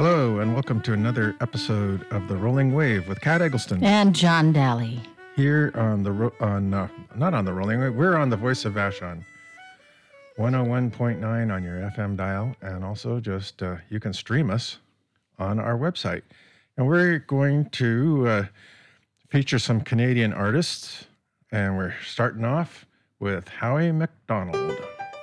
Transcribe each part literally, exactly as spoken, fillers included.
Hello, and welcome to another episode of The Rolling Wave with Kat Eggleston. And John Daly. Here on the, ro- on uh, not on The Rolling Wave, we're on the Voice of Vashon. one oh one point nine on your F M dial, and also just, uh, you can stream us on our website. And we're going to uh, feature some Canadian artists, and we're starting off with Howie McDonald.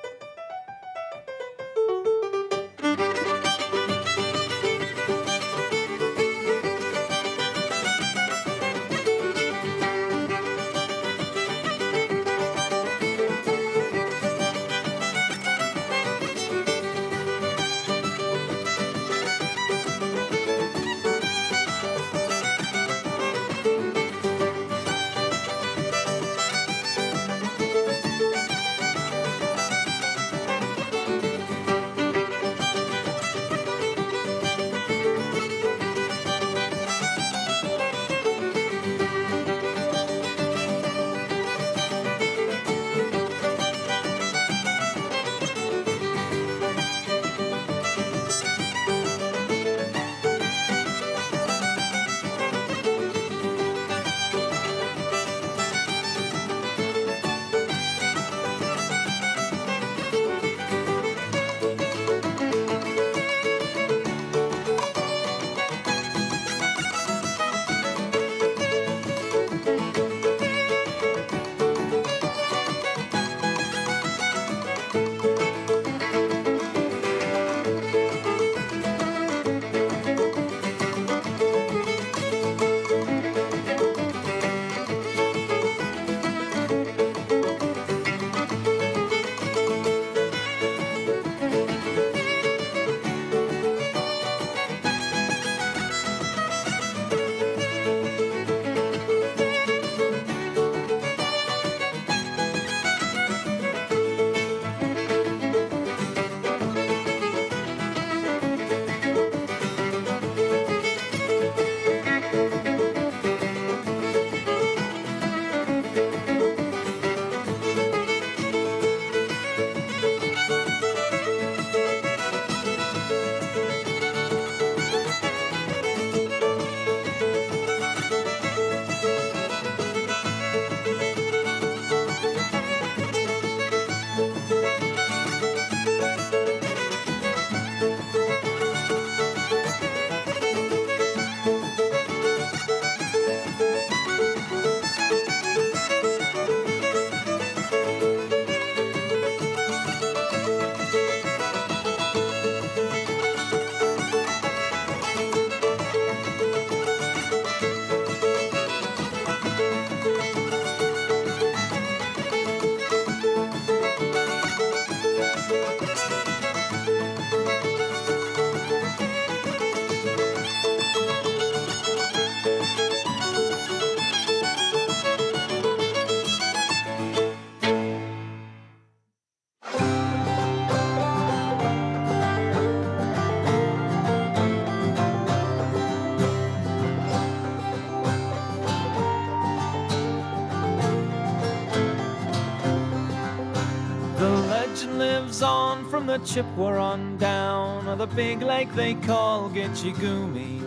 The Chippewa on down of the big lake they call Gitchigumi.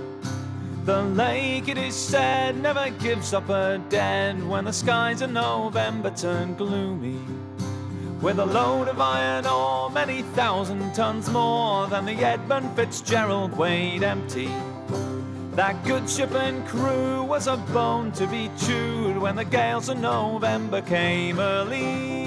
The lake, it is said, never gives up a dead when the skies in November turn gloomy. With a load of iron ore, many thousand tons more than the Edmund Fitzgerald weighed empty. That good ship and crew was a bone to be chewed when the gales of November came early.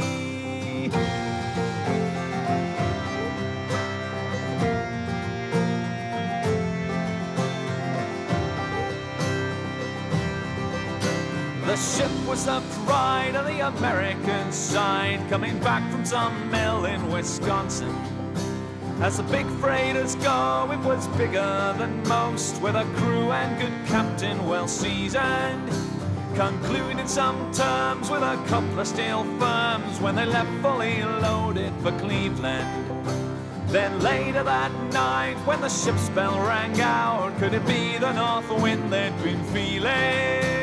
The ship was the pride of the American side, coming back from some mill in Wisconsin. As the big freighters go, it was bigger than most, with a crew and good captain well seasoned. Concluded some terms with a couple of steel firms when they left fully loaded for Cleveland. Then later that night, when the ship's bell rang out, could it be the north wind they'd been feeling?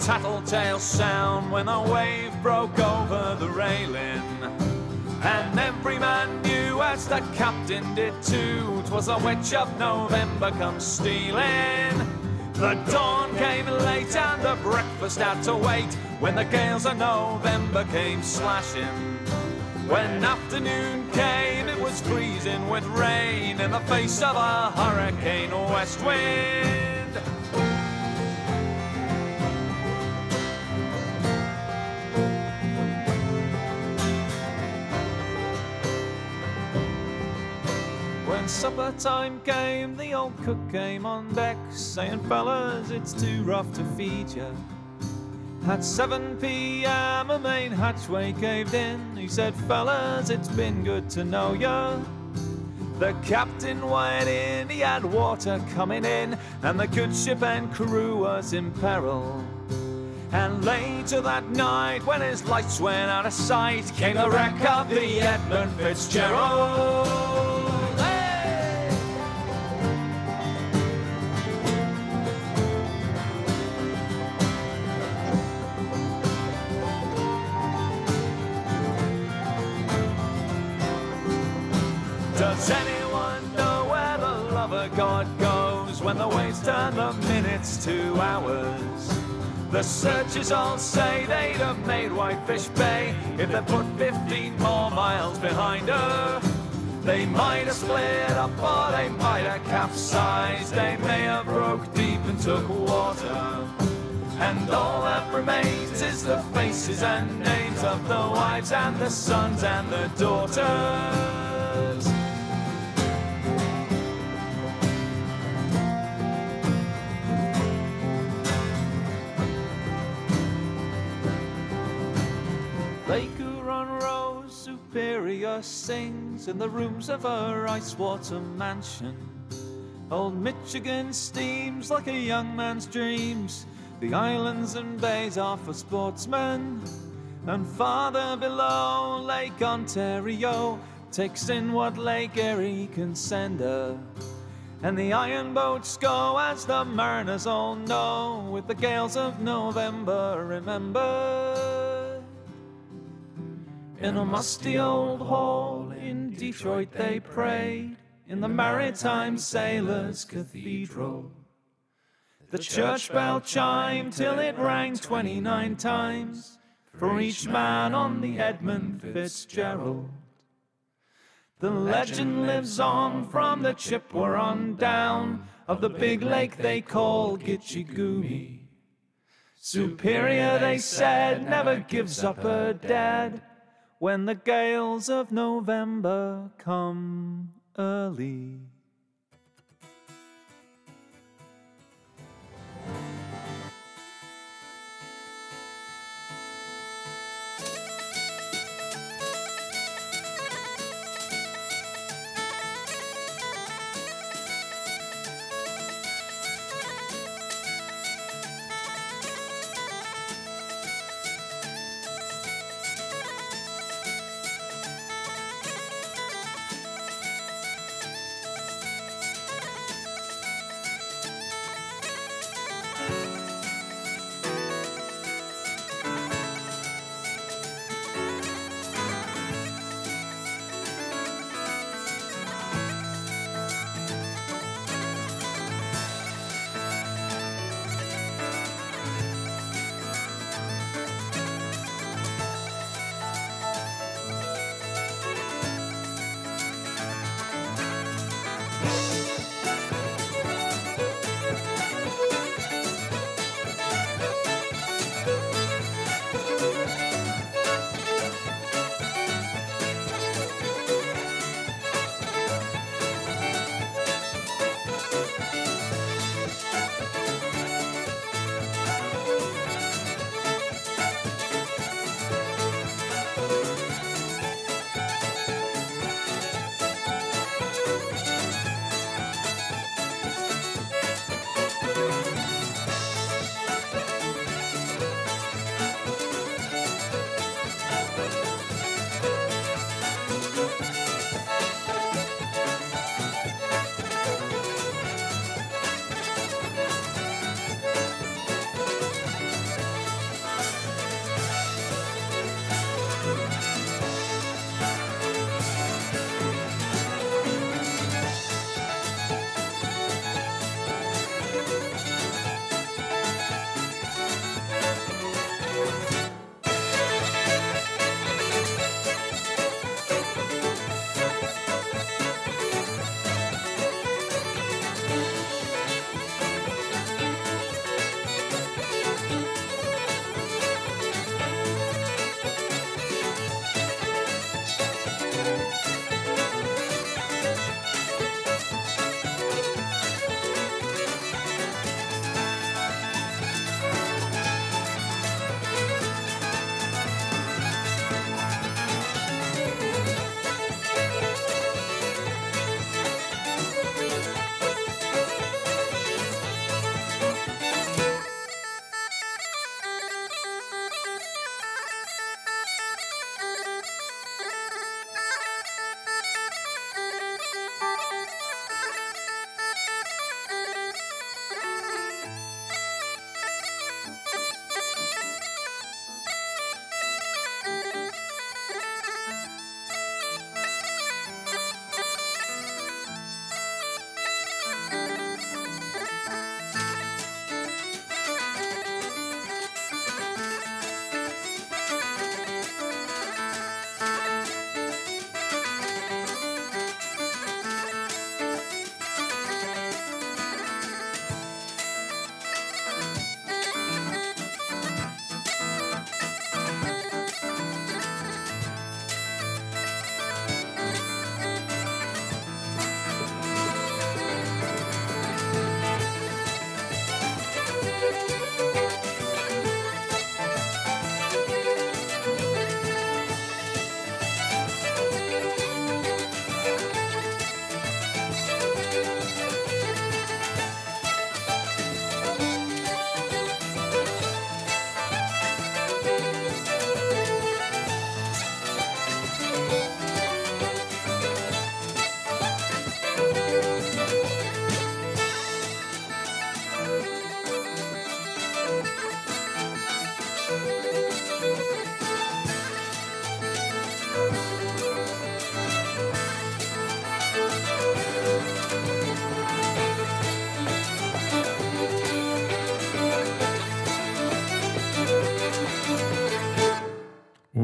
tattletale sound when a wave broke over the railing. And every man knew, as the captain did too, 'twas a witch of November come stealing. The dawn came late and the breakfast had to wait, when the gales of November came slashing. When afternoon came, it was freezing with rain in the face of a hurricane west wind. When supper time came, the old cook came on deck, saying, fellas, it's too rough to feed ya. At seven p m a main hatchway caved in. He said, fellas, it's been good to know ya. The captain went in, he had water coming in, and the good ship and crew was in peril. And later that night, when his lights went out of sight, came the wreck of the Edmund Fitzgerald. Does anyone know where the lover god goes when the waves turn the minutes to hours? The searchers all say they'd have made Whitefish Bay if they put fifteen more miles behind her. They might have split up or they might have capsized. They may have broke deep and took water. And all that remains is the faces and names of the wives and the sons and the daughters. Lake Huron Rose Superior sings in the rooms of her ice-water mansion. Old Michigan steams like a young man's dreams. The islands and bays are for sportsmen. And farther below, Lake Ontario takes in what Lake Erie can send her. And the iron boats go, as the mariners all know, with the gales of November, remember. In a musty old hall in Detroit they prayed, in the Maritime Sailors' Cathedral. The church bell chimed till it rang twenty-nine times for each man on the Edmund Fitzgerald. The legend lives on from the Chippewa on down of the big lake they call Gitchigumi. Superior, they said, never gives up her dead when the gales of November come early.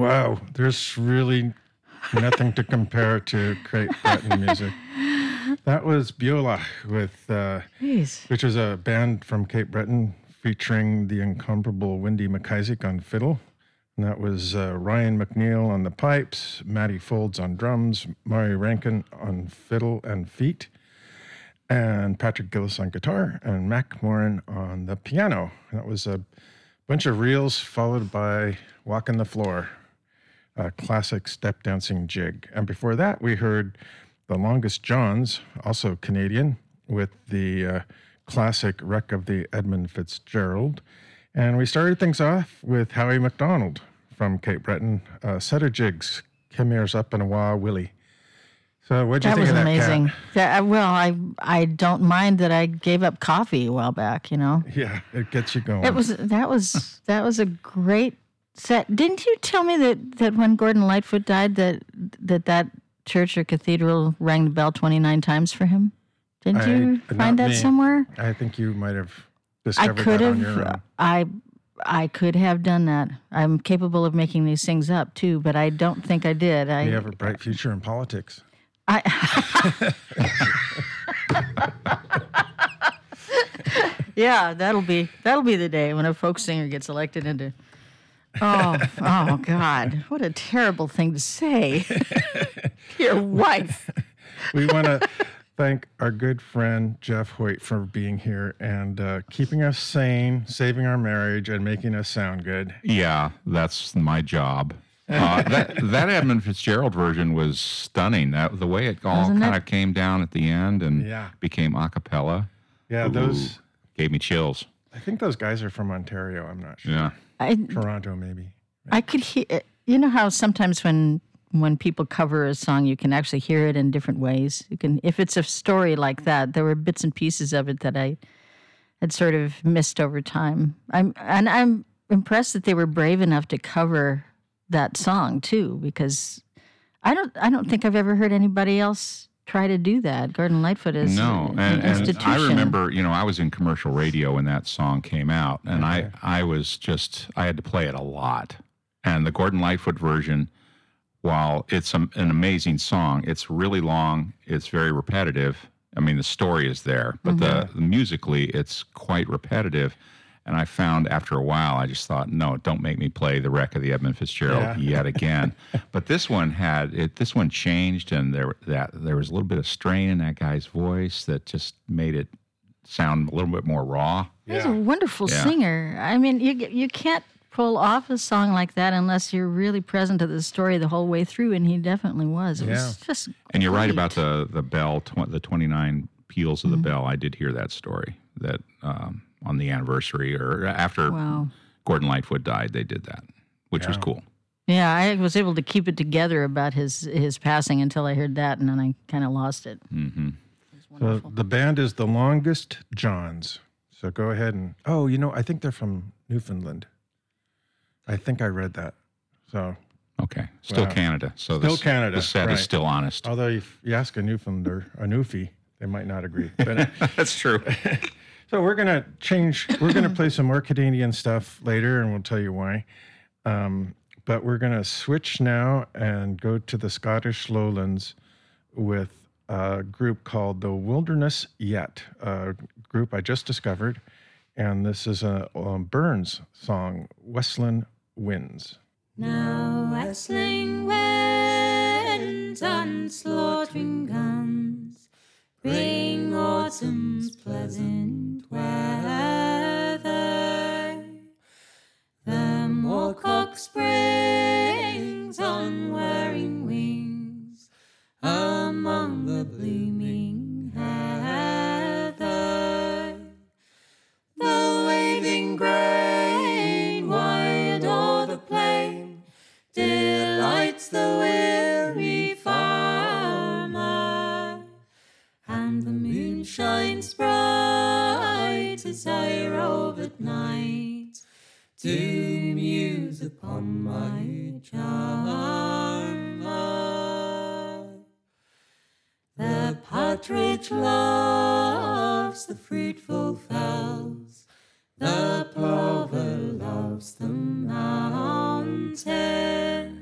Wow, there's really nothing to compare to Cape Breton music. That was Beulah with, uh, Jeez. which was a band from Cape Breton featuring the incomparable Wendy McIsaac on fiddle. And that was uh, Ryan McNeil on the pipes, Matty Folds on drums, Mari Rankin on fiddle and feet, and Patrick Gillis on guitar, and Mac Moran on the piano. That was a bunch of reels followed by Walkin' the Floor, a classic step dancing jig. And before that, we heard The Longest Johns, also Canadian, with the uh, classic Wreck of the Edmund Fitzgerald. And we started things off with Howie MacDonald from Cape Breton, a set of jigs, Come Here's Up and a Wah Willie. So what'd you That think was of that, amazing. Kat? That, well, I I don't mind that I gave up coffee a while back. You know, Yeah, it gets you going. it was that was that was a great set. Didn't you tell me that, that when Gordon Lightfoot died, that that that church or cathedral rang the bell twenty-nine times for him? Didn't I- you not find that me. somewhere? I think you might have I discovered could that on your have. own. I I could have done that. I'm capable of making these things up too, but I don't think I did. I You have a bright future in politics. I yeah, that'll be that'll be the day when a folk singer gets elected into. Oh, oh God! What a terrible thing to say to your wife. We want to thank our good friend Jeff Hoyt for being here and uh, keeping us sane, saving our marriage, and making us sound good. Yeah, that's my job. Uh, that that Edmund Fitzgerald version was stunning. That the way it all Wasn't kind it? of came down at the end and Yeah. became a cappella. Yeah, those. Gave me chills. I think those guys are from Ontario. I'm not sure. Yeah. I Toronto, maybe. I could hear. You know how sometimes when when people cover a song, you can actually hear it in different ways. You can, if it's a story like that, there were bits and pieces of it that I had sort of missed over time. I'm and I'm impressed that they were brave enough to cover that song too, because I don't I don't think I've ever heard anybody else try to do that. Gordon Lightfoot is No, an and, and institution. I remember, you know, I was in commercial radio when that song came out, and I, I was just, I had to play it a lot. And the Gordon Lightfoot version, while it's a, an amazing song, it's really long, it's very repetitive. I mean, the story is there, but the, the musically, it's quite repetitive. And I found after a while, I just thought, no, don't make me play the Wreck of the Edmund Fitzgerald Yeah. yet again. But this one had it. This one changed, and there that there was a little bit of strain in that guy's voice that just made it sound a little bit more raw. He's a wonderful Yeah. singer. I mean, you you can't pull off a song like that unless you're really present to the story the whole way through, and he definitely was. It was just And you're right great. about the the bell, tw- the twenty-nine peals of the bell. I did hear that story that um, on the anniversary or after Wow. Gordon Lightfoot died, they did that, which was Yeah. cool. Yeah, I was able to keep it together about his his passing until I heard that, and then I kind of lost it. Mm-hmm. So the band is The Longest Johns. So go ahead and, oh, you know, I think they're from Newfoundland. I think I read that. So, Okay, still Wow. Canada. So Still the, Canada, The set right. is still honest. although if you ask a Newfoundlander, a Newfie, they might not agree. But That's true. so we're gonna change. We're gonna play some more Canadian stuff later, and we'll tell you why. Um, but we're gonna switch now and go to the Scottish Lowlands with a group called the Wilderness Yet, a group I just discovered, and this is a um, Burns song, Westland Winds. Now whistling winds and slaughtering guns bring autumn's pleasant weather. The moorcock springs on whirring wings among the blooming heather. The waving grain wild o'er the plain delights the weary farmer, and the moon shines bright as I rove at night to muse upon my charmer. The partridge loves the fruitful fells, the plover loves the mountain,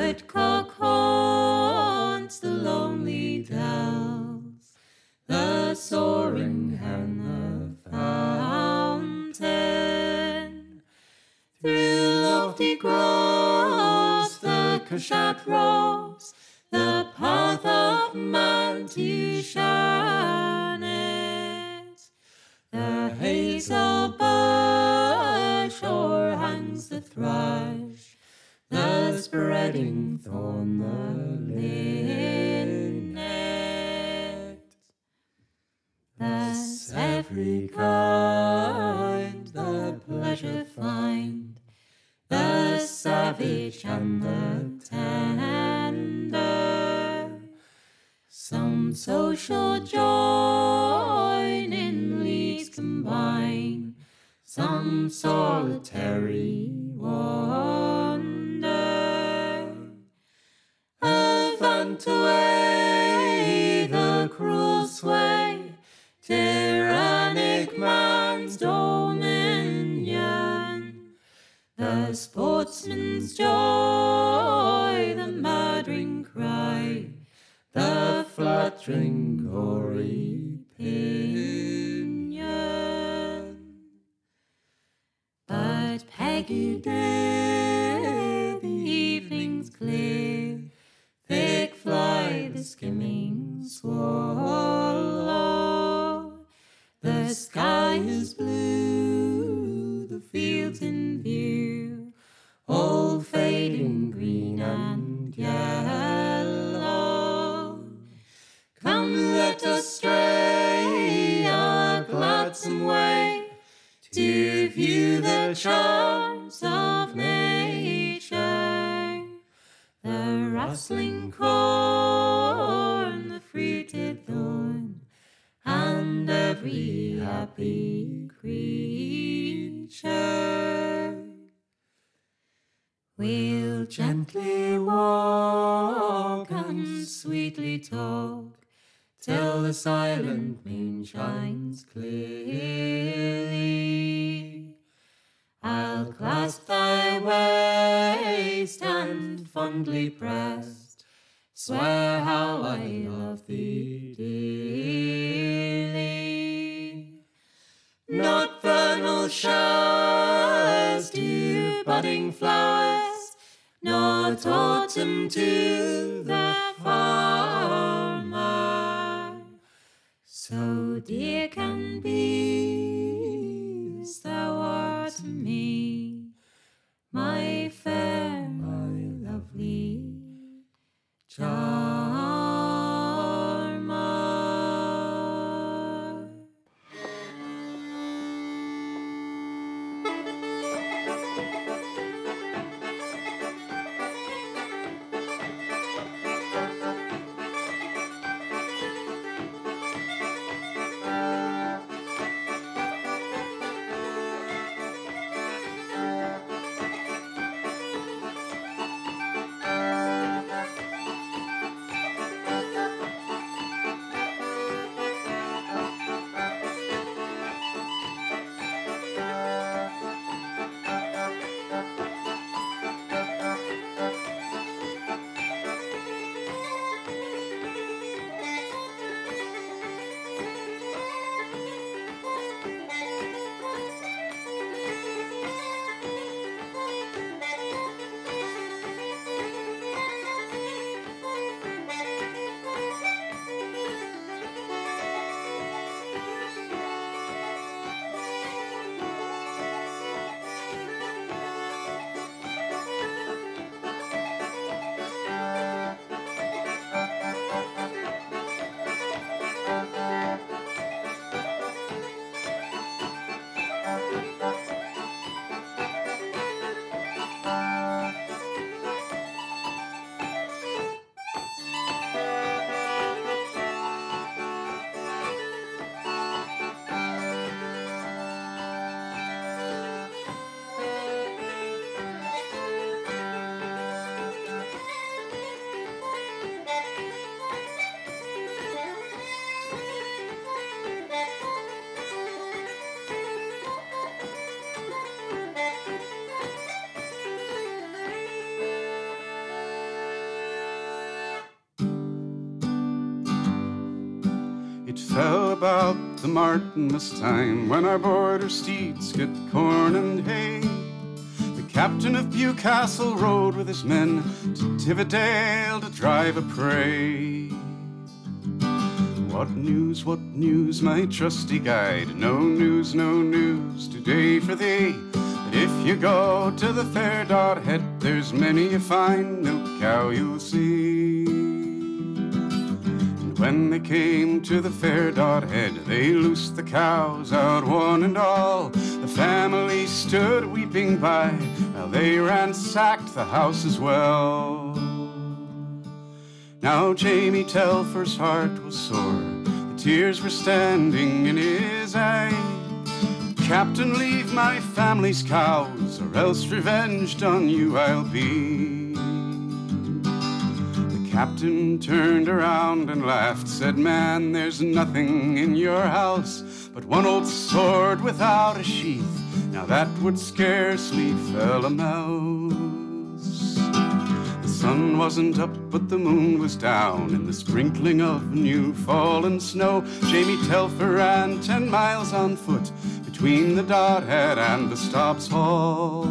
woodcock haunts the lonely dells, the soaring hen the fountain. Through lofty groves the cushat roves, the path of man to Shannet. The hazel bush o'erhangs the thrush, the spreading thorn the linnet. Thus every kind the pleasure find, the savage and the tender. Some social join in leagues combine, some solitary wander. Avant away the cruel sway, tyrannic man's dominion. The sportsman's joy, the murdering cry, the fluttering gory pinion. But Peggy did, the evening's clear, thick fly the skimming swallow. The sky is blue, the fields in view, all fading green and yellow. Come, let us stray our gladsome way to view the charms of nature, the rustling corn, the fruited thorn, and every happy creature. We'll gently walk and sweetly talk till the silent moon shines clearly. I'll clasp thy waist and fondly pressed swear how I love thee dearly. Not vernal showers to budding flowers, not autumn to the farmer, so dear can be as thou art to me, my fair, my lovely Charmer. befell about the Martinmas time, when our border steeds get corn and hay. The captain of Bewcastle rode with his men to Tividale to drive a prey. What news, what news, my trusty guide? No news, no news today for thee. But if you go to the fair Dodhead, there's many a fine milk cow you'll see. And when they came to the fair Dodhead, they loosed the cows out one and all. The family stood weeping by while they ransacked the house as well. Now Jamie Telfer's heart was sore, the tears were standing in his eye. Captain, leave my family's cows, or else revenged on you I'll be. The captain turned around and laughed, said, man, there's nothing in your house but one old sword without a sheath. Now that would scarcely fell a mouse. The sun wasn't up, but the moon was down. In the sprinkling of new fallen snow, Jamie Telfer ran ten miles on foot between the Dodhead and the Stops Hall.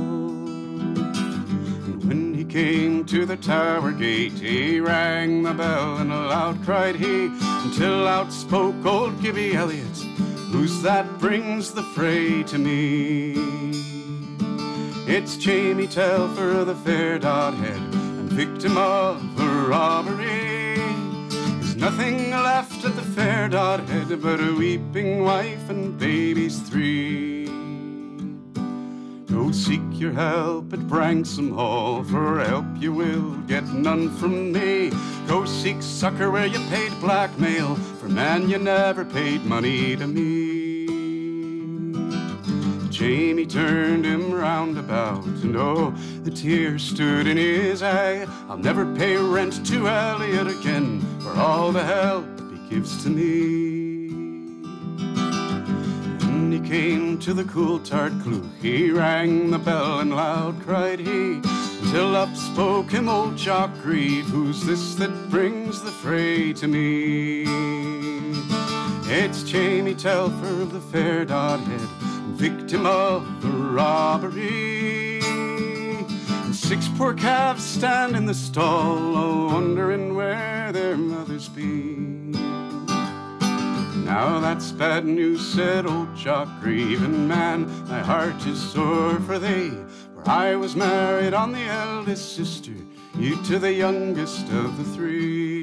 And when he came to the tower gate, he rang the bell and aloud cried he, until out spoke old Gibby Elliott, who's that brings the fray to me? It's Jamie Telfer of the fair Dodhead, and victim of a robbery. There's nothing left at the fair Dodhead but a weeping wife and babies three. Go seek your help at Branksome Hall, for help you will get none from me. Go seek succor where you paid blackmail, for man, you never paid money to me. Jamie turned him round about, and oh, the tears stood in his eye. I'll never pay rent to Elliot again for all the help he gives to me. And he came to the Coulthard Cleugh, he rang the bell and loud cried he, till up spoke him old Jock Grieve, who's this that brings the fray to me? It's Jamie Telfer of the fair Dodhead, victim of a robbery. And six poor calves stand in the stall, all wondering where their mothers be. Now that's bad news, said old Jock Grieve, and man, my heart is sore for they. For I was married on the eldest sister, you to the youngest of the three.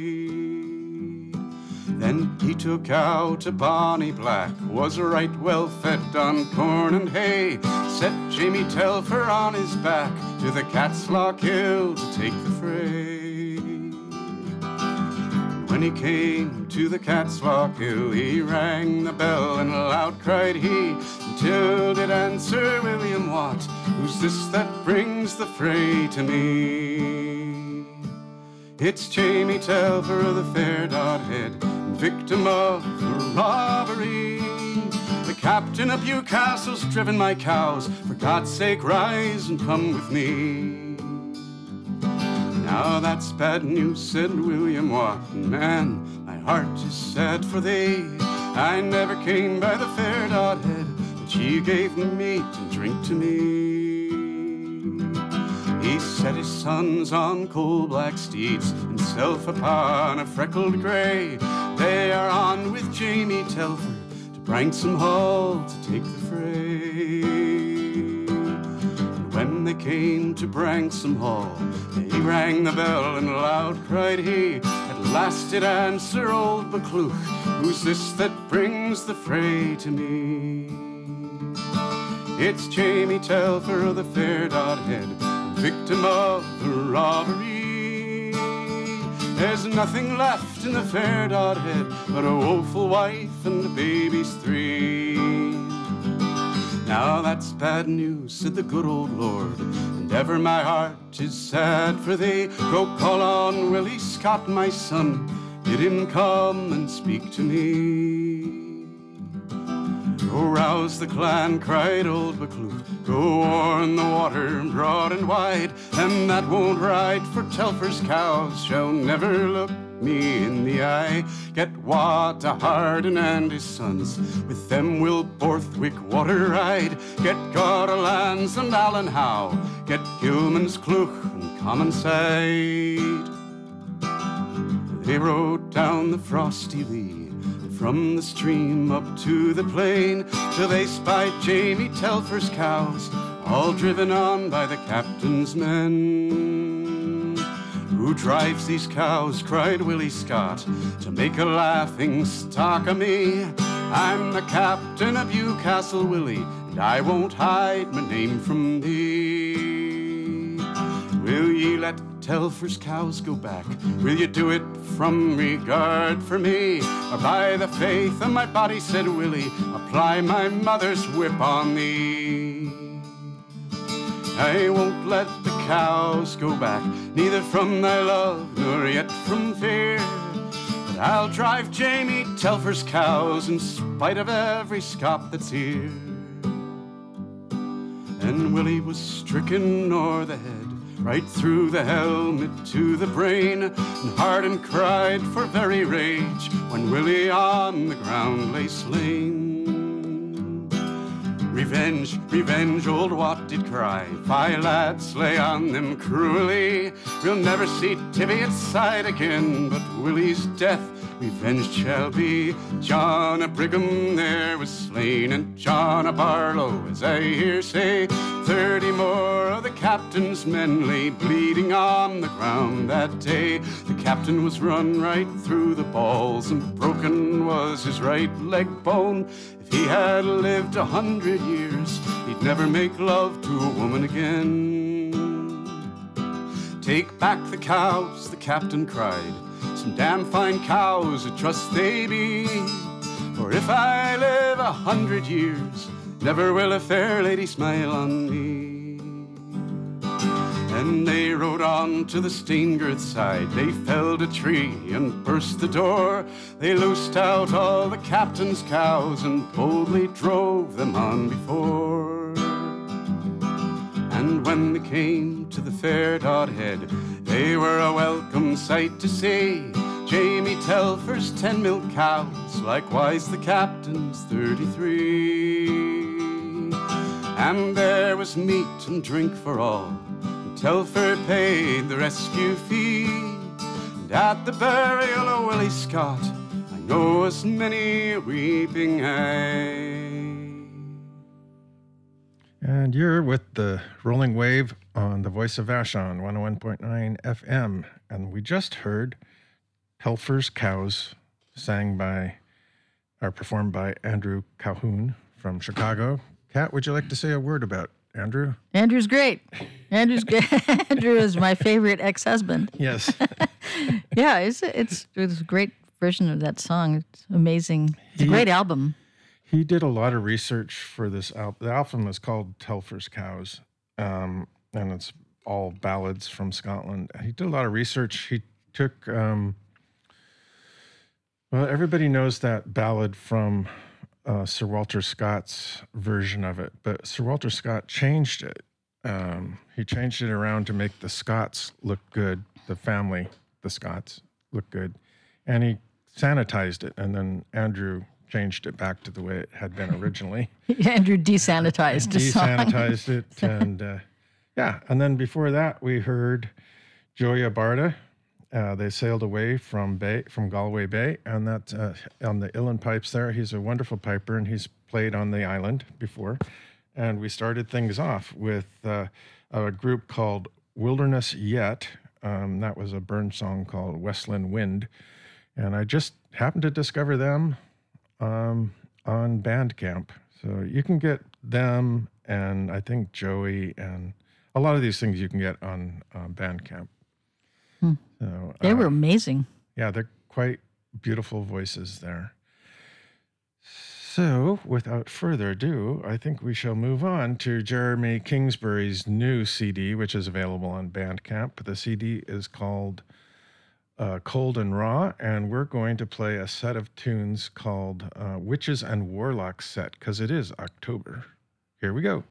Then he took out a bonny black, was right well fed on corn and hay, set Jamie Telfer on his back to the Catslock Hill to take the fray. When he came to the Catslock Hill, he rang the bell and loud cried he, until did answer William Watt, who's this that brings the fray to me? It's Jamie Telfer of the fair Dodhead, victim of a robbery. The captain of Bewcastle's driven my cows, for God's sake rise and come with me. Now that's bad news, said William Watt, and man, my heart is sad for thee. I never came by the fair Dodhead, but she gave meat and drink to me. He set his sons on coal-black steeds, himself upon a freckled grey. They are on with Jamie Telfer to Branksome Hall to take the fray. And when they came to Branksome Hall, they rang the bell and loud cried he, at last did answer old Buccleuch, who's this that brings the fray to me? It's Jamie Telfer of the fair Dodhead, victim of a robbery. There's nothing left in the fair Dodhead but a woeful wife and the babies three. Now that's bad news, said the good old Lord, and ever my heart is sad for thee. Go call on Willie Scott, my son, bid him come and speak to me. Go rouse the clan, cried old Buccleuch, go warn the water broad and wide, and that won't ride, for Telfer's cows shall never look me in the eye. Get Wata Harden and his sons, with them will Borthwick water ride. Get Gorlans and Allen Howe, get Gilman's Clough and Commonside. They rode down the frosty lea, from the stream up to the plain, till they spied Jamie Telfer's cows, all driven on by the captain's men. Who drives these cows, cried Willie Scott, to make a laughing stock of me? I'm the captain of Newcastle, Willie, and I won't hide my name from thee. Will ye let Telfer's cows go back? Will you do it from regard for me? Or by the faith of my body, said Willie, apply my mother's whip on thee. I won't let the cows go back, neither from thy love, nor yet from fear. But I'll drive Jamie Telfer's cows, in spite of every Scot that's here. And Willie was stricken o'er the head, right through the helmet to the brain, and Harden cried for very rage when Willie on the ground lay slain. Revenge, revenge, old Wat did cry, fie lads, lay on them cruelly. We'll never see Teviot's side again, but Willie's death revenged shall be. John of Brigham there was slain, and John of Barlow, as I hear say, thirty more of the captain's men lay bleeding on the ground that day. The captain was run right through the balls, and broken was his right leg bone. If he had lived a hundred years, he'd never make love to a woman again. Take back the cows, the captain cried, some damn fine cows, I trust they be. For if I live a hundred years, never will a fair lady smile on me. And they rode on to the Steingirth side. They felled a tree and burst the door. They loosed out all the captain's cows and boldly drove them on before. And when they came to the fair Dodhead, they were a welcome sight to see. Jamie Telfer's ten milk cows, likewise the captain's thirty-three. And there was meat and drink for all, and Telfer paid the rescue fee. And at the burial of Willie Scott, I know as many a weeping eye. And you're with the Rolling Wave on the Voice of Vashon, one oh one point nine F M. And we just heard Telfer's Cows, sang by, or performed by Andrew Calhoun from Chicago. Kat, would you like to say a word about Andrew? Andrew's great. Andrew's good. Andrew is my favorite ex-husband. Yes. Yeah, it's it's it's a great version of that song. It's amazing. It's He- a great album. He did a lot of research for this album. The album is called Telfer's Cows, um, and it's all ballads from Scotland. He did a lot of research. He took, um, well, everybody knows that ballad from uh, Sir Walter Scott's version of it, but Sir Walter Scott changed it. Um, he changed it around to make the Scots look good, the family, the Scots, look good, and he sanitized it, and then Andrew changed it back to the way it had been originally. Andrew desanitized the song. Desanitized it, and uh, yeah. And then before that, we heard Joya Barda. Uh, they sailed away from Bay, from Galway Bay, and that's uh, on the Uilleann pipes there. He's a wonderful piper, and he's played on the island before. And we started things off with uh, a group called Wilderness Yet. Um, that was a Burn song called Westland Wind, and I just happened to discover them um, on Bandcamp. So you can get them, and I think Joey, and a lot of these things you can get on um, Bandcamp. Hmm. So, They uh, were amazing. yeah, they're quite beautiful voices there. So, without further ado, I think we shall move on to Jeremy Kingsbury's new C D, which is available on Bandcamp. The C D is called uh, Cold and Raw, and we're going to play a set of tunes called uh, Witches and Warlocks Set, because it is October. Here we go.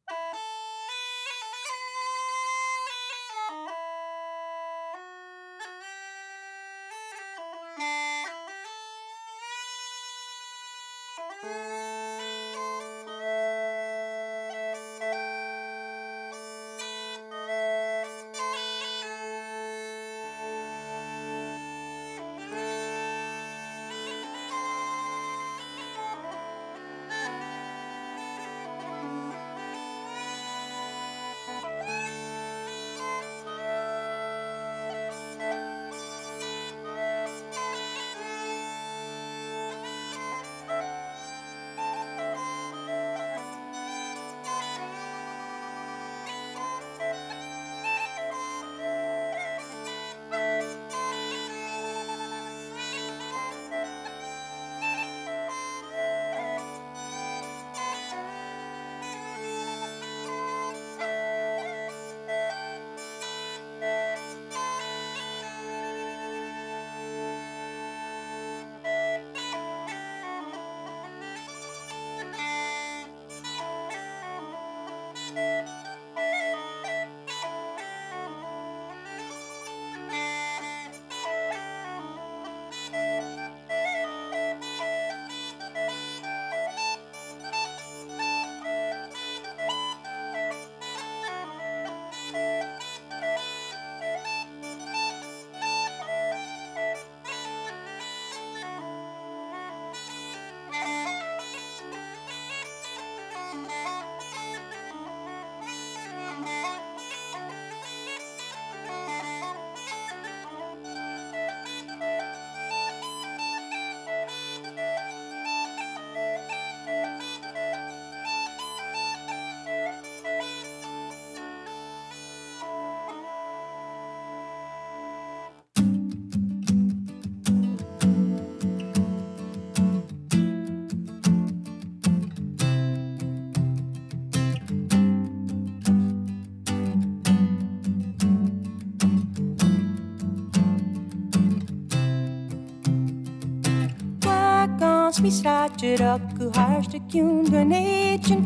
misraadje ku hartstikke donation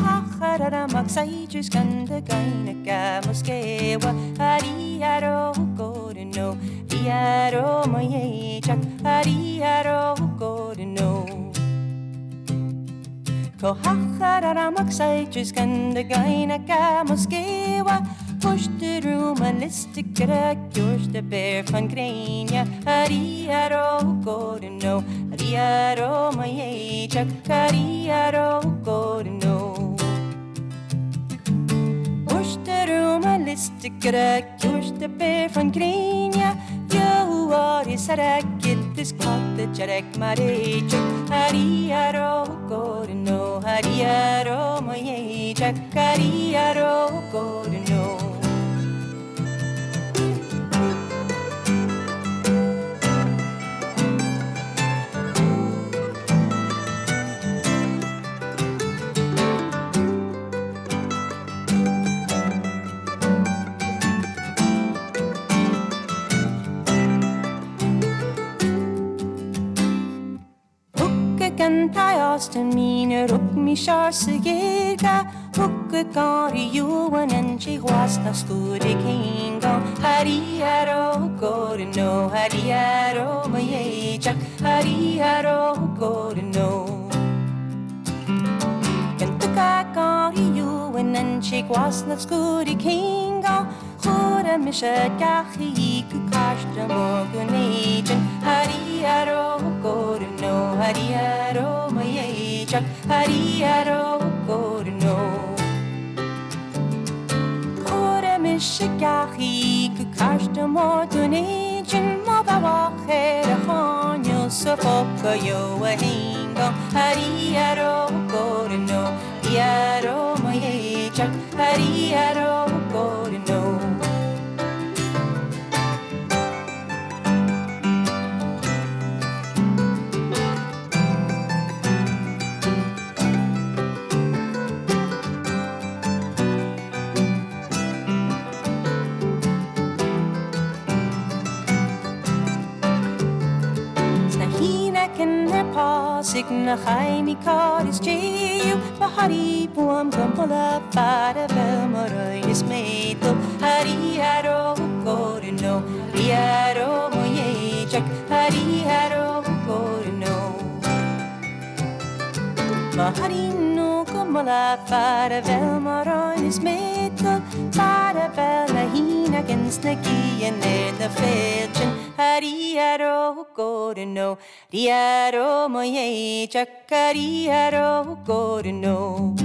kahara maksaijes kan de gaine gamaskewa ariaro godino ariaro moye chak ariaro godino kahara maksaijes kan de gaine gamaskewa push the room and listig grak yours the bear van grenia ariaro godino ariaro moye chak ariaro godino push the room and listig grak yours the bear van grenia you are is a get this cottage jarek mare chak ariaro godino ariaro moye chak ariaro godino Austin mine rup mi charse gega Hukke kari juan en chi was na skure kinga Hariaro godino hariaro maye chak hariaro godino Kenta kari juan en chi was na skure kinga Hora mi shagahi ku kashta morgunagen Hariaro godino hariaro maye chak hariaro godino Hora mi shagahi ku kashta morgunagen Mabawa khere khanyo sofoka yo ahinga Hariaro godino hariaro maye chak hariaro godino Signa Jaime Cardis J.U. Bahari Puam Kampala Fada Velmora is made of Hariaro Godino Hariaro Moye Jack Hariaro Godino mola fara vel moron is metal fara vel a hina can snacky and in the felchen hariaro go to know riaro moye chakariaro go to know.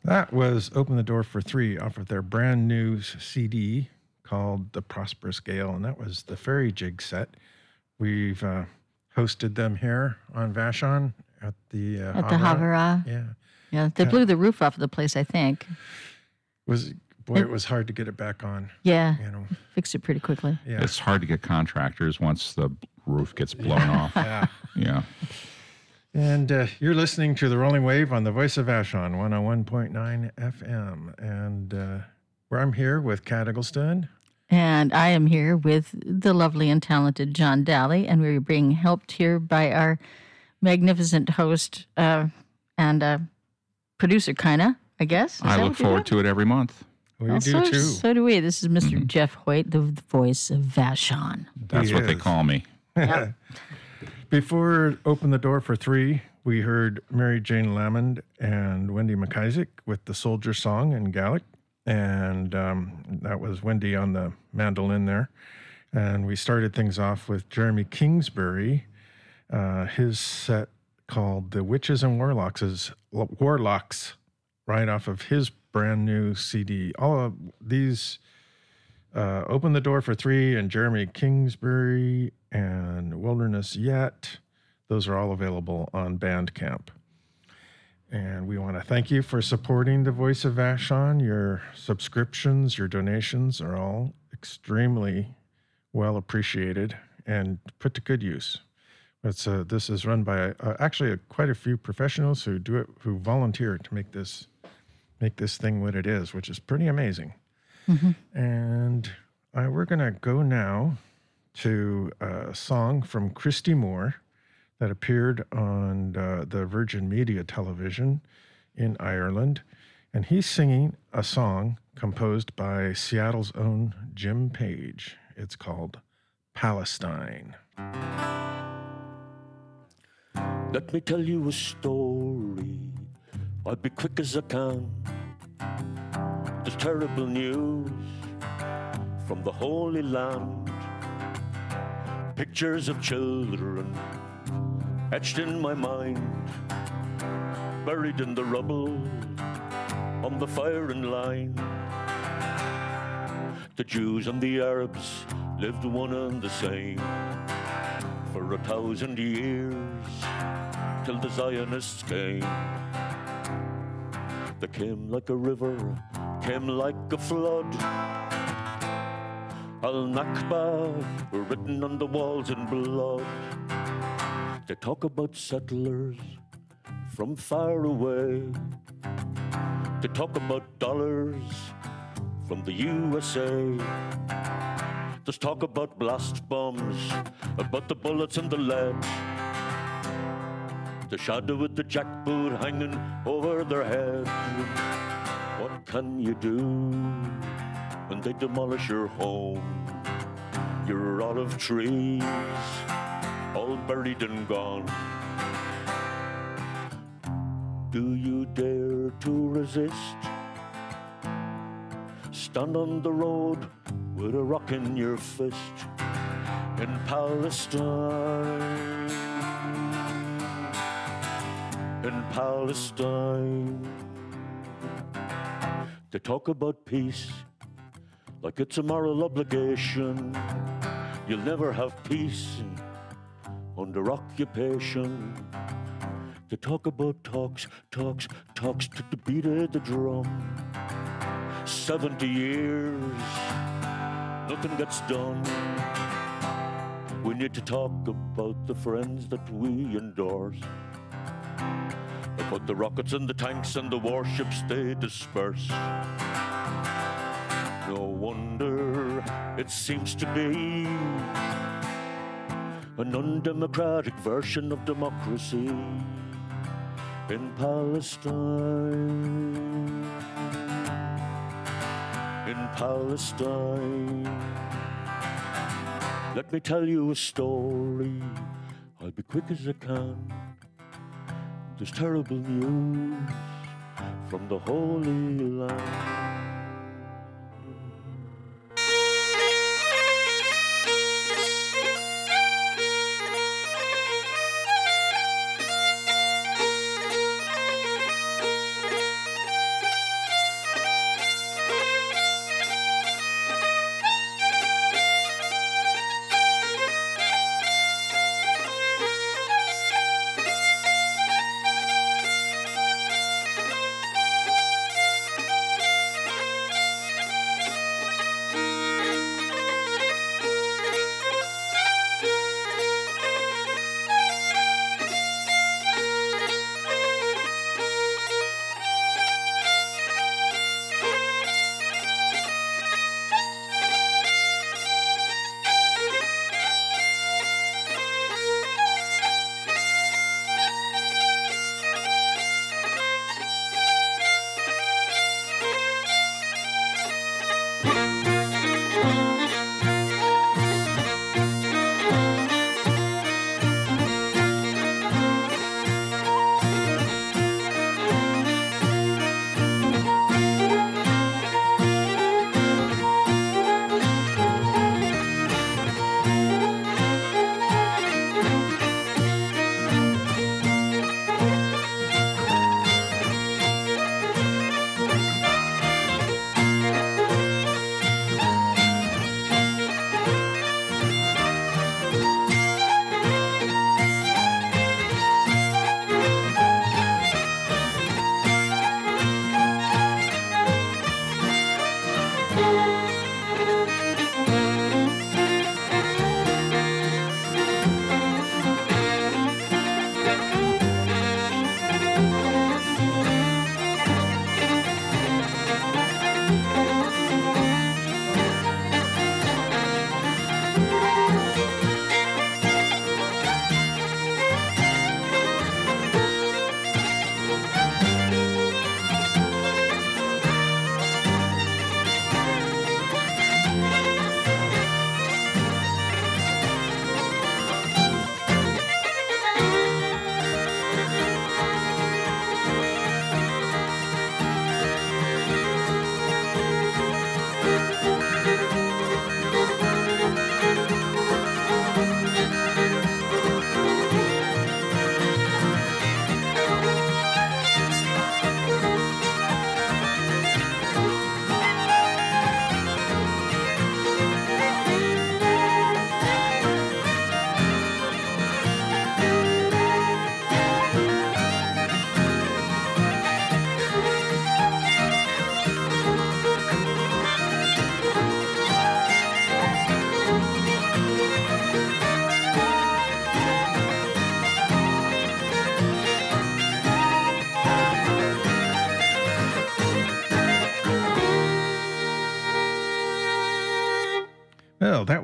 That was Open the Door for Three off of their brand new C D called The Prosperous Gale, and that was the Fairy Jig set. We've uh, hosted them here on Vashon at the uh, At the Havara. Yeah. Yeah, they blew the roof off of the place, I think. Was boy, it was hard to get it back on. Yeah, You know. fixed it pretty quickly. Yeah. It's hard to get contractors once the roof gets blown off. Yeah. Yeah. And uh, you're listening to The Rolling Wave on the Voice of Vashon, one oh one point nine F M. And uh, where I'm here with Kat Eggleston. And I am here with the lovely and talented John Daly, and we're being helped here by our magnificent host uh, and uh, producer, kinda, I guess. Is I that look what you forward do? to it every month. We Well, do so, too. so do we. This is mister Jeff Hoyt, the voice of Vashon. That's He what they is. call me. Before Open the Door for Three, we heard Mary Jane Lamond and Wendy McIsaac with the Soldier Song in Gaelic. And um, that was Wendy on the mandolin there. And we started things off with Jeremy Kingsbury, uh, his set called The Witches and Warlocks, is, Warlocks, right off of his brand new C D. All of these uh, Open the Door for Three and Jeremy Kingsbury and Wilderness Yet, those are all available on Bandcamp. And we want to thank you for supporting the Voice of Vashon. Your subscriptions, your donations are all extremely well appreciated and put to good use. It's uh, this is run by uh, actually a, quite a few professionals who do it, who volunteer to make this make this thing what it is, which is pretty amazing. Mm-hmm. And uh, we're going to go now to a song from Christy Moore that appeared on uh, the Virgin Media television in Ireland. And he's singing a song composed by Seattle's own Jim Page. It's called Palestine. Let me tell you a story. I'll be quick as I can. There's terrible news from the Holy Land. Pictures of children etched in my mind, buried in the rubble on the firing line. The Jews and the Arabs lived one and the same for a thousand years, till the Zionists came. They came like a river, came like a flood. Al-Nakba were written on the walls in blood. They talk about settlers from far away. They talk about dollars from the U S A. There's talk about blast bombs, about the bullets and the lead. The shadow of the jackboot hanging over their head. What can you do when they demolish your home? Your olive trees, all buried and gone. Do you dare to resist? Stand on the road with a rock in your fist in Palestine. In Palestine, they talk about peace like it's a moral obligation. You'll never have peace under occupation. They talk about talks, talks, talks to the beat of the drum. Seventy years, nothing gets done. We need to talk about the friends that we endorse, about the rockets and the tanks and the warships they disperse. No wonder it seems to be an undemocratic version of democracy in Palestine. In Palestine. Let me tell you a story. I'll be quick as I can. There's terrible news from the Holy Land.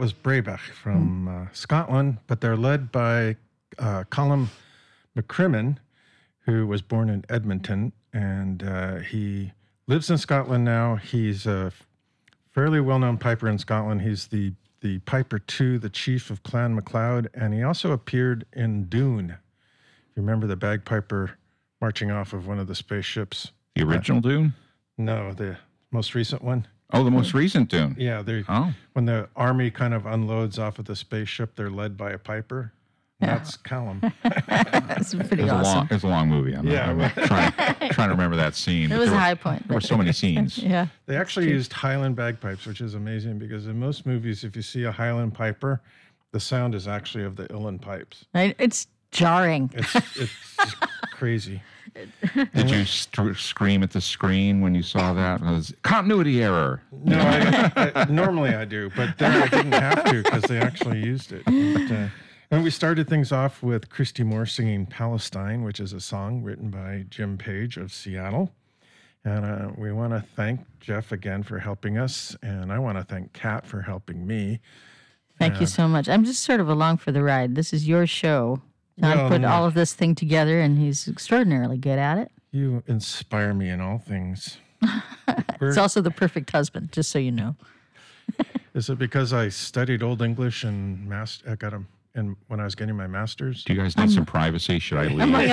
was Braebach from uh, Scotland, but they're led by uh, Colm McCrimmon, who was born in Edmonton, and uh, he lives in Scotland now. He's a fairly well-known piper in Scotland. He's the, the piper to the chief of Clan MacLeod, and he also appeared in Dune. If you remember the bagpiper marching off of one of the spaceships. The original Uh, Dune? No, the most recent one. Oh, the most recent Dune. Yeah, they Oh. when the army kind of unloads off of the spaceship, they're led by a piper. That's Callum. That's pretty It was, a awesome. long, it was a long movie. I'm, Yeah. I'm trying, trying to remember that scene. It but was there a were- high point. There were so many scenes. Yeah. They actually used Highland bagpipes, which is amazing because in most movies, if you see a Highland piper, the sound is actually of the uilleann pipes. Right? It's jarring. It's it's just crazy. Did you st- scream at the screen when you saw that? It was continuity error. No, I, I, normally I do, but then I didn't have to because they actually used it. But, uh, and we started things off with Christy Moore singing Palestine, which is a song written by Jim Page of Seattle. And uh, we want to thank Jeff again for helping us. And I want to thank Kat for helping me. Thank you so much. I'm just sort of along for the ride. This is your show. John Well, put no. all of this thing together, and he's extraordinarily good at it. You inspire me in all things. He's We're- also the perfect husband, just so you know. Is it because I studied Old English and master, I got them in, when I was getting my master's? Do you guys need some privacy? Should I leave? Among,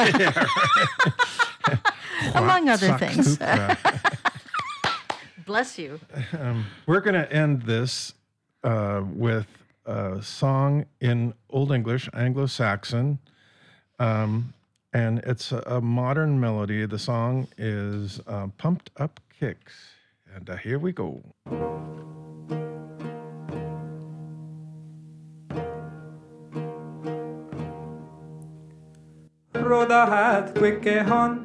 among other Sak things. Thukra. Bless you. We're going to end this uh, with a song in Old English, Anglo-Saxon, um, and it's a, a modern melody. The song is uh, Pumped Up Kicks, and uh, here we go. Rhoda had quick a hand.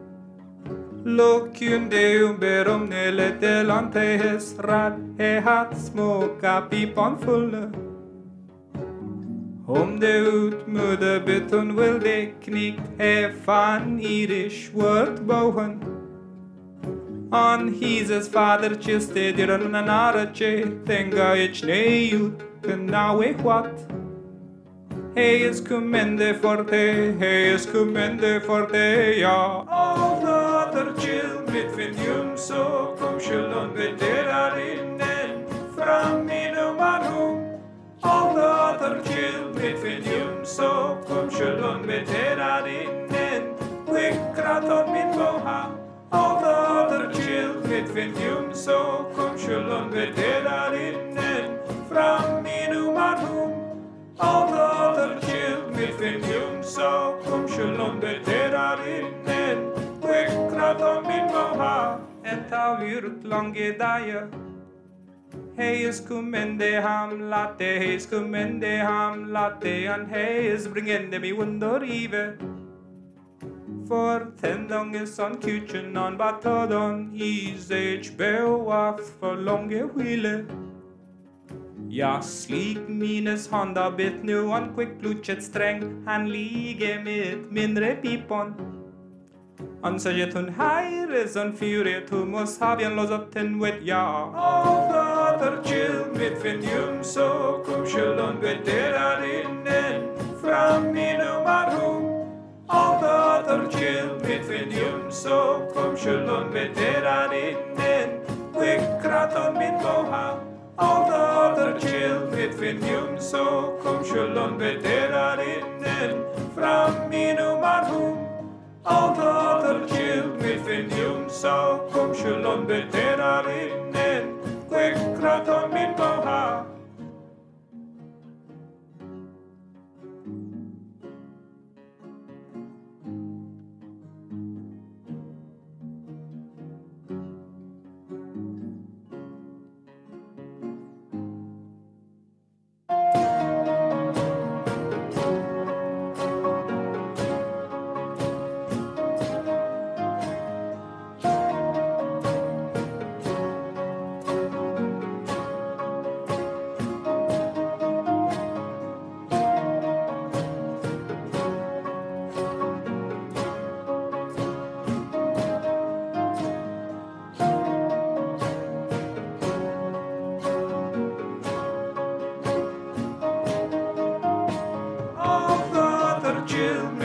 Look in the umberum nele delante his rat. He had smoke a peep on full. Om de utmudde bytten will de knikt he fan Irish word bowen. On his father chiste diran an arache. Tenga ich ne ut now we what. He is commende forte, he is commende forte, ja. All the other chill mit finjum så kom skyllon veterar innen fram inom anhum. All the other chill mit finjum så kom skyllon veterar innen skickrat on min boha. All the other chill mit finjum så kom skyllon veterar innen fram inom anhum. All the other chill mit finjum så kom skyllon veterar innen skickrat on min boha. Ett av yrt lange daje. Hej is kummende ham latte, hej is kummende ham latte, and hej is bringende mi under ive. For tendonges on kuchen on batodon, is age beoaf for longe hvile. Ja, slik mines handa bit nu an quick bluchet sträng, han lige med mindre pipon. Han säger hon heires on fyret, hon måste ha en lås upp ten wet, ja. All the other chill mit finjum så kom skyllon veterar innen fram inom arhum. All the other chill mit finjum så kom skyllon veterar innen skickrat on min boha. All the other chill mit finjum så kom skyllon veterar innen fram inom arhum. All the other chill mit finjum så kom skyllon veterar innen skickrat on min boha.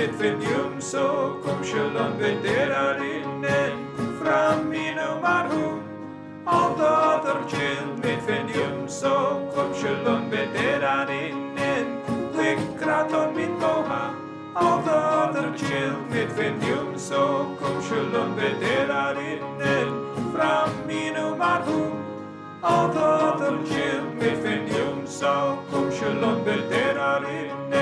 mit finjum så kom kjølon vederar innen fram i nummer hon. Alt åter chill mit finjum så kom kjølon vederar innen lykraton min boha. Alt åter chill mit finjum så kom kjølon vederar innen fram i nummer hon. Alt åter chill mit finjum så kom kjølon vederar innen